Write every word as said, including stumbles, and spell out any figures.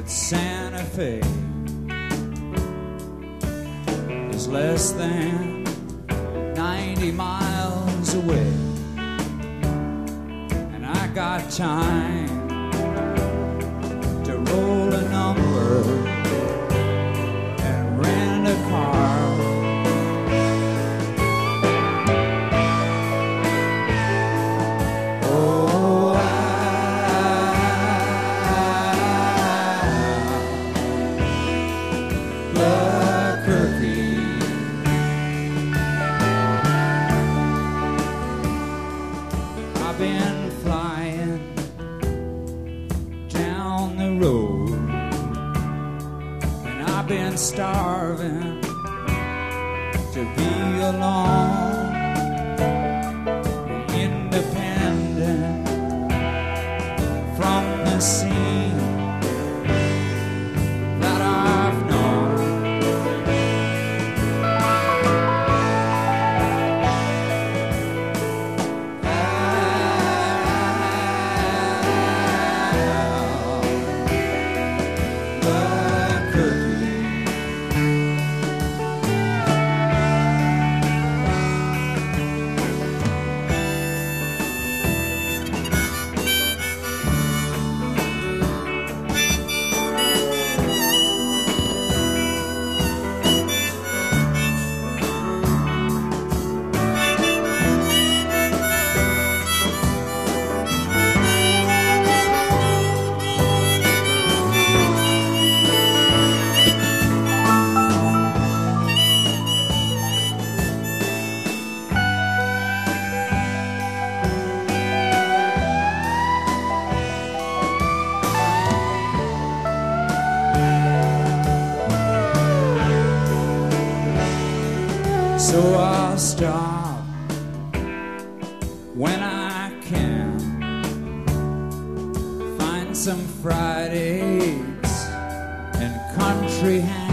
Santa Fe is less than ninety miles away, and I got time to roll a number and rent a car. Oh, Albuquerque. I've been flying down the road, and I've been starving to be alone and independent from the scene that I've known. So I'll stop when I can, find some fried eggs and country ham.